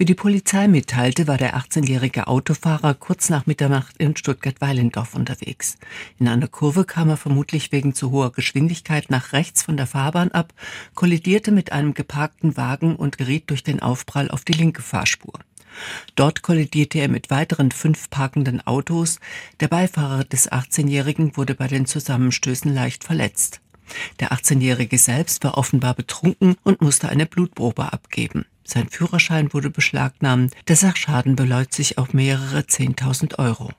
Wie die Polizei mitteilte, war der 18-jährige Autofahrer kurz nach Mitternacht in Stuttgart-Weilendorf unterwegs. In einer Kurve kam er vermutlich wegen zu hoher Geschwindigkeit nach rechts von der Fahrbahn ab, kollidierte mit einem geparkten Wagen und geriet durch den Aufprall auf die linke Fahrspur. Dort kollidierte er mit weiteren 5 parkenden Autos. Der Beifahrer des 18-Jährigen wurde bei den Zusammenstößen leicht verletzt. Der 18-Jährige selbst war offenbar betrunken und musste eine Blutprobe abgeben. Sein Führerschein wurde beschlagnahmt. Der Sachschaden beläuft sich auf mehrere 10.000 Euro.